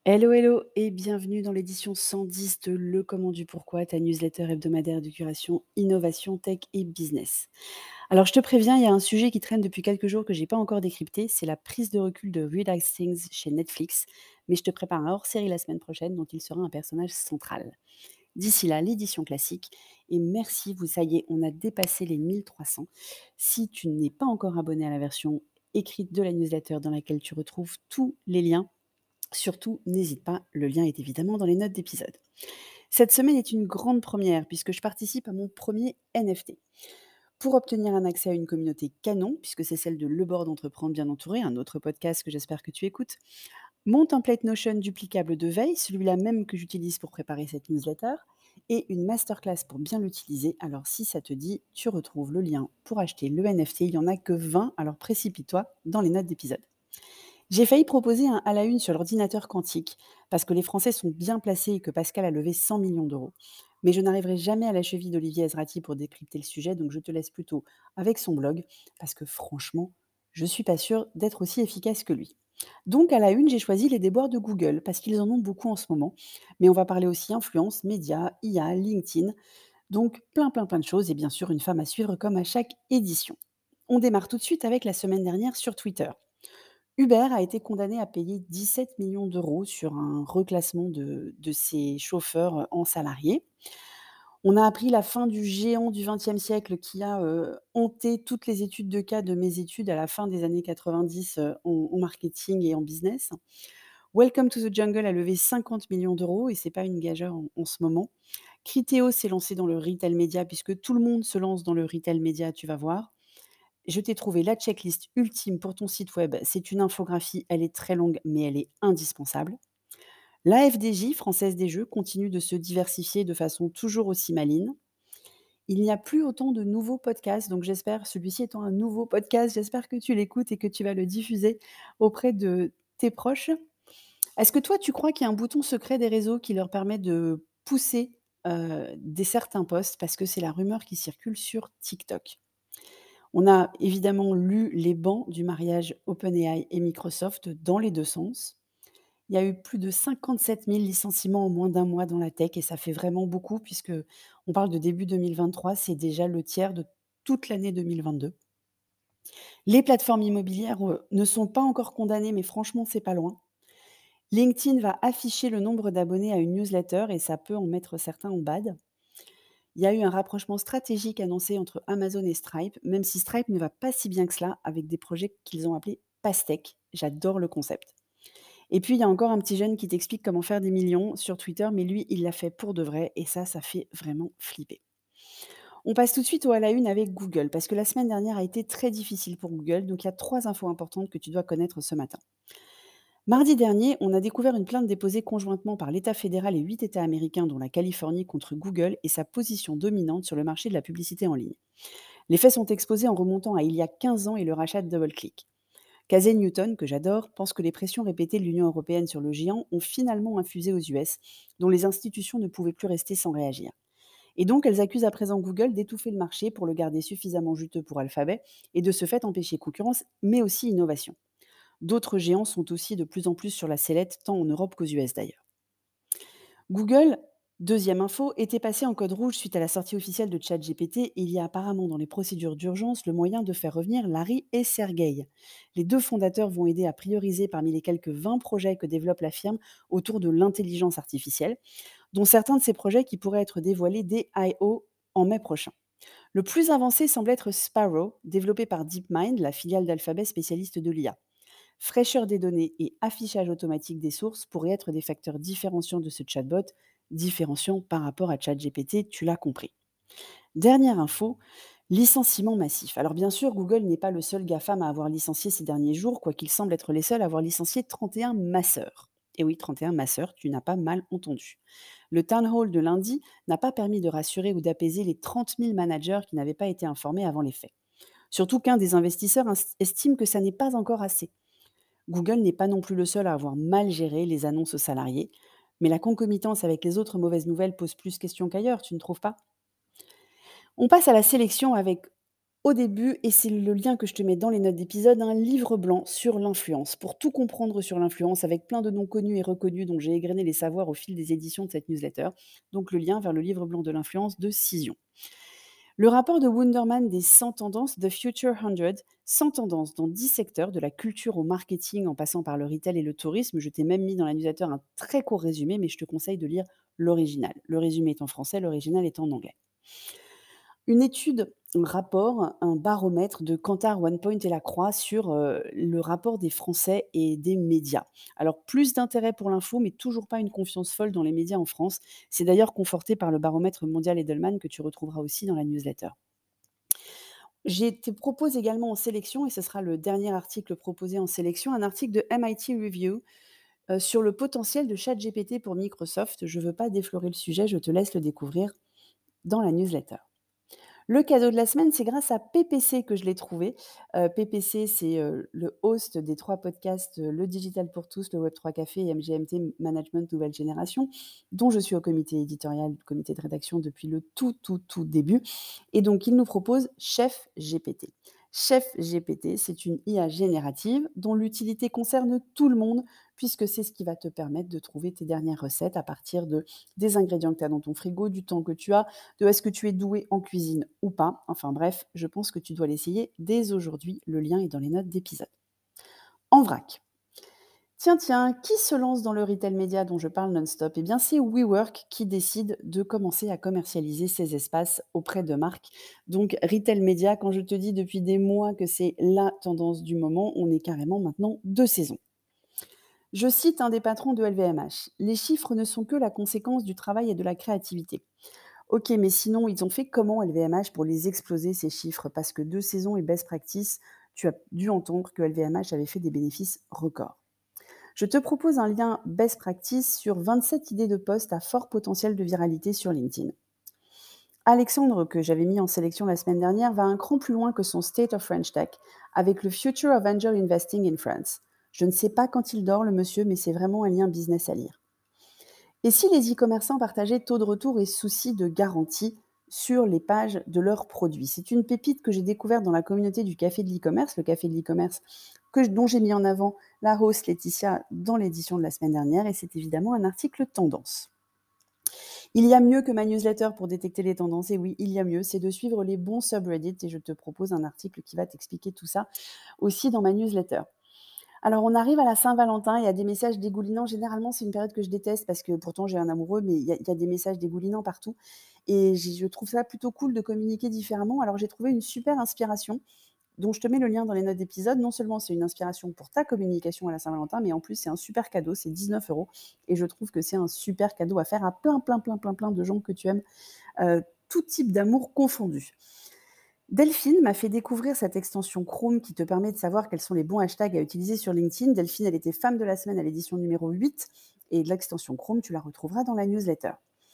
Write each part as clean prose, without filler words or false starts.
Hello, hello et bienvenue dans l'édition 110 de Le Comment du Pourquoi, ta newsletter hebdomadaire de curation, innovation, tech et business. Alors je te préviens, il y a un sujet qui traîne depuis quelques jours que j'ai pas encore décrypté, c'est la prise de recul de Reed Hastings chez Netflix, mais je te prépare un hors-série la semaine prochaine dont il sera un personnage central. D'ici là, l'édition classique, et merci, vous ça y est, on a dépassé les 1300. Si tu n'es pas encore abonné à la version écrite de la newsletter dans laquelle tu retrouves tous les liens, surtout, n'hésite pas, le lien est évidemment dans les notes d'épisode. Cette semaine est une grande première puisque je participe à mon premier NFT. Pour obtenir un accès à une communauté canon, puisque c'est celle de Le Bord d'Entreprendre bien entouré, un autre podcast que j'espère que tu écoutes, mon template Notion duplicable de veille, celui-là même que j'utilise pour préparer cette newsletter, et une masterclass pour bien l'utiliser. Alors si ça te dit, tu retrouves le lien pour acheter le NFT. Il n'y en a que 20, alors précipite-toi dans les notes d'épisode. J'ai failli proposer un à la une sur l'ordinateur quantique, parce que les Français sont bien placés et que Pascal a levé 100 millions d'euros. Mais je n'arriverai jamais à la cheville d'Olivier Ezrati pour décrypter le sujet, donc je te laisse plutôt avec son blog, parce que franchement, je suis pas sûre d'être aussi efficace que lui. Donc à la une, j'ai choisi les déboires de Google, parce qu'ils en ont beaucoup en ce moment. Mais on va parler aussi influence, médias, IA, LinkedIn, donc plein de choses, et bien sûr une femme à suivre comme à chaque édition. On démarre tout de suite avec la semaine dernière sur Twitter. Uber a été condamné à payer 17 millions d'euros sur un reclassement de ses chauffeurs en salariés. On a appris la fin du géant du XXe siècle qui a hanté toutes les études de cas de mes études à la fin des années 90 en marketing et en business. Welcome to the Jungle a levé 50 millions d'euros et c'est pas une gageure en ce moment. Criteo s'est lancé dans le retail média puisque tout le monde se lance dans le retail média, tu vas voir. Je t'ai trouvé la checklist ultime pour ton site web. C'est une infographie, elle est très longue, mais elle est indispensable. La FDJ, Française des Jeux, continue de se diversifier de façon toujours aussi maligne. Il n'y a plus autant de nouveaux podcasts, donc j'espère, celui-ci étant un nouveau podcast, j'espère que tu l'écoutes et que tu vas le diffuser auprès de tes proches. Est-ce que toi, tu crois qu'il y a un bouton secret des réseaux qui leur permet de pousser des certains posts parce que c'est la rumeur qui circule sur TikTok? On a évidemment lu les bans du mariage OpenAI et Microsoft dans les 2 sens. Il y a eu plus de 57 000 licenciements en moins d'un mois dans la tech et ça fait vraiment beaucoup puisque on parle de début 2023, c'est déjà le tiers de toute l'année 2022. Les plateformes immobilières, ne sont pas encore condamnées, mais franchement, c'est pas loin. LinkedIn va afficher le nombre d'abonnés à une newsletter et ça peut en mettre certains en bad. Il y a eu un rapprochement stratégique annoncé entre Amazon et Stripe, même si Stripe ne va pas si bien que cela avec des projets qu'ils ont appelés Pastèque. J'adore le concept. Et puis, il y a encore un petit jeune qui t'explique comment faire des millions sur Twitter, mais lui, il l'a fait pour de vrai et ça fait vraiment flipper. On passe tout de suite au à la une avec Google, parce que la semaine dernière a été très difficile pour Google, donc il y a 3 infos importantes que tu dois connaître ce matin. Mardi dernier, on a découvert une plainte déposée conjointement par l'État fédéral et 8 États américains, dont la Californie, contre Google et sa position dominante sur le marché de la publicité en ligne. Les faits sont exposés en remontant à il y a 15 ans et le rachat de DoubleClick. Casey Newton, que j'adore, pense que les pressions répétées de l'Union européenne sur le géant ont finalement infusé aux US, dont les institutions ne pouvaient plus rester sans réagir. Et donc, elles accusent à présent Google d'étouffer le marché pour le garder suffisamment juteux pour Alphabet et de ce fait empêcher concurrence, mais aussi innovation. D'autres géants sont aussi de plus en plus sur la sellette, tant en Europe qu'aux US d'ailleurs. Google, deuxième info, était passé en code rouge suite à la sortie officielle de ChatGPT et il y a apparemment dans les procédures d'urgence le moyen de faire revenir Larry et Sergey. Les deux fondateurs vont aider à prioriser parmi les quelques 20 projets que développe la firme autour de l'intelligence artificielle, dont certains de ces projets qui pourraient être dévoilés dès I.O. en mai prochain. Le plus avancé semble être Sparrow, développé par DeepMind, la filiale d'Alphabet spécialiste de l'IA. Fraîcheur des données et affichage automatique des sources pourraient être des facteurs différenciants de ce chatbot, différenciants par rapport à ChatGPT, tu l'as compris. Dernière info, licenciement massif. Alors bien sûr, Google n'est pas le seul GAFAM à avoir licencié ces derniers jours, quoiqu'il semble être les seuls à avoir licencié 31 masseurs. Et oui, 31 masseurs, tu n'as pas mal entendu. Le town hall de lundi n'a pas permis de rassurer ou d'apaiser les 30 000 managers qui n'avaient pas été informés avant les faits. Surtout qu'un des investisseurs estime que ça n'est pas encore assez. Google n'est pas non plus le seul à avoir mal géré les annonces aux salariés, mais la concomitance avec les autres mauvaises nouvelles pose plus question qu'ailleurs, tu ne trouves pas? On passe à la sélection avec au début, et c'est le lien que je te mets dans les notes d'épisode, un livre blanc sur l'influence, pour tout comprendre sur l'influence, avec plein de noms connus et reconnus dont j'ai égrené les savoirs au fil des éditions de cette newsletter. Donc le lien vers le livre blanc de l'influence de Cision. Le rapport de Wunderman des 100 tendances, The Future 100, 100 tendances dans 10 secteurs, de la culture au marketing en passant par le retail et le tourisme. Je t'ai même mis dans la newsletter un très court résumé, mais je te conseille de lire l'original. Le résumé est en français, l'original est en anglais. Une étude, un rapport, un baromètre de Kantar, OnePoint et Lacroix sur le rapport des Français et des médias. Alors, plus d'intérêt pour l'info, mais toujours pas une confiance folle dans les médias en France. C'est d'ailleurs conforté par le baromètre mondial Edelman que tu retrouveras aussi dans la newsletter. Je te propose également en sélection, et ce sera le dernier article proposé en sélection, un article de MIT Review sur le potentiel de ChatGPT pour Microsoft. Je ne veux pas déflorer le sujet, je te laisse le découvrir dans la newsletter. Le cadeau de la semaine, c'est grâce à PPC que je l'ai trouvé. PPC, c'est, le host des 3 podcasts, Le Digital pour tous, le Web3 Café et MGMT Management Nouvelle Génération, dont je suis au comité éditorial, comité de rédaction depuis le tout début, et donc il nous propose Chef GPT. Chef GPT, c'est une IA générative dont l'utilité concerne tout le monde, puisque c'est ce qui va te permettre de trouver tes dernières recettes à partir des ingrédients que tu as dans ton frigo, du temps que tu as, de est-ce que tu es doué en cuisine ou pas. Enfin bref, je pense que tu dois l'essayer dès aujourd'hui. Le lien est dans les notes d'épisode. En vrac. Tiens, qui se lance dans le retail média dont je parle non-stop? Eh bien, c'est WeWork qui décide de commencer à commercialiser ses espaces auprès de marques. Donc, retail média, quand je te dis depuis des mois que c'est la tendance du moment, on est carrément maintenant de saison. Je cite un des patrons de LVMH. Les chiffres ne sont que la conséquence du travail et de la créativité. OK, mais sinon, ils ont fait comment LVMH pour les exploser ces chiffres? Parce que 2 saisons et best practice, tu as dû entendre que LVMH avait fait des bénéfices records. Je te propose un lien best practice sur 27 idées de posts à fort potentiel de viralité sur LinkedIn. Alexandre, que j'avais mis en sélection la semaine dernière, va un cran plus loin que son State of French Tech avec le Future of Angel Investing in France. Je ne sais pas quand il dort, le monsieur, mais c'est vraiment un lien business à lire. Et si les e-commerçants partageaient taux de retour et soucis de garantie sur les pages de leurs produits? C'est une pépite que j'ai découverte dans la communauté du Café de l'e-commerce, le Café de l'e-commerce dont j'ai mis en avant la host Laetitia dans l'édition de la semaine dernière, et c'est évidemment un article tendance. Il y a mieux que ma newsletter pour détecter les tendances, et oui, il y a mieux, c'est de suivre les bons subreddits, et je te propose un article qui va t'expliquer tout ça aussi dans ma newsletter. Alors, on arrive à la Saint-Valentin, il y a des messages dégoulinants. Généralement, c'est une période que je déteste parce que pourtant j'ai un amoureux, mais il y a des messages dégoulinants partout, et je trouve ça plutôt cool de communiquer différemment. Alors, j'ai trouvé une super inspiration dont je te mets le lien dans les notes d'épisode. Non seulement c'est une inspiration pour ta communication à la Saint-Valentin, mais en plus, c'est un super cadeau, c'est 19 € et je trouve que c'est un super cadeau à faire à plein de gens que tu aimes, tout type d'amour confondu. Delphine m'a fait découvrir cette extension Chrome qui te permet de savoir quels sont les bons hashtags à utiliser sur LinkedIn. Delphine, elle était femme de la semaine à l'édition numéro 8, et l'extension Chrome, tu la retrouveras dans la newsletter.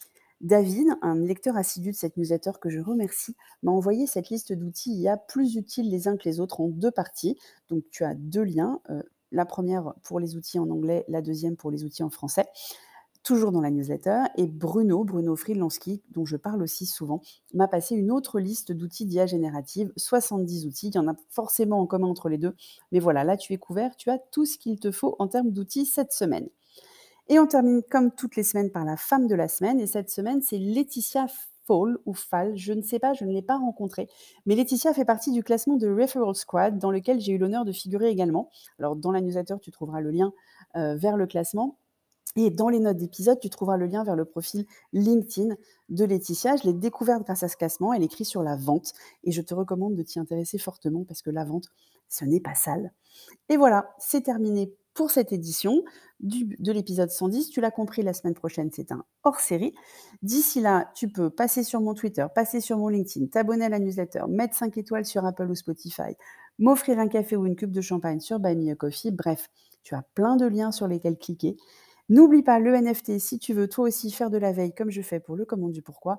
David, un lecteur assidu de cette newsletter que je remercie, m'a envoyé cette liste d'outils IA plus utiles les uns que les autres en 2 parties. Donc tu as 2 liens, la première pour les outils en anglais, la deuxième pour les outils en français, toujours dans la newsletter. Et Bruno Friedlanski, dont je parle aussi souvent, m'a passé une autre liste d'outils d'IA générative, 70 outils. Il y en a forcément en commun entre les deux. Mais voilà, là, tu es couvert, tu as tout ce qu'il te faut en termes d'outils cette semaine. Et on termine comme toutes les semaines par la femme de la semaine. Et cette semaine, c'est Laetitia Fall ou Fall, je ne sais pas, je ne l'ai pas rencontrée. Mais Laetitia fait partie du classement de Referral Squad, dans lequel j'ai eu l'honneur de figurer également. Alors, dans la newsletter, tu trouveras le lien vers le classement. Et dans les notes d'épisode, tu trouveras le lien vers le profil LinkedIn de Laetitia. Je l'ai découverte grâce à ce classement. Elle écrit sur la vente. Et je te recommande de t'y intéresser fortement parce que la vente, ce n'est pas sale. Et voilà, c'est terminé pour cette édition de l'épisode 110. Tu l'as compris, la semaine prochaine, c'est un hors-série. D'ici là, tu peux passer sur mon Twitter, passer sur mon LinkedIn, t'abonner à la newsletter, mettre 5 étoiles sur Apple ou Spotify, m'offrir un café ou une coupe de champagne sur Buy Me a Coffee. Bref, tu as plein de liens sur lesquels cliquer. N'oublie pas le NFT si tu veux toi aussi faire de la veille comme je fais pour le Comment du Pourquoi.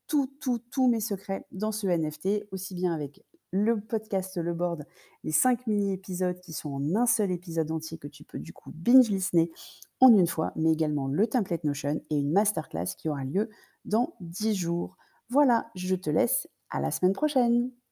Tous mes secrets dans ce NFT, aussi bien avec le podcast, le board, les 5 mini-épisodes qui sont en un seul épisode entier que tu peux du coup binge-listener en une fois, mais également le template Notion et une masterclass qui aura lieu dans 10 jours. Voilà, je te laisse à la semaine prochaine.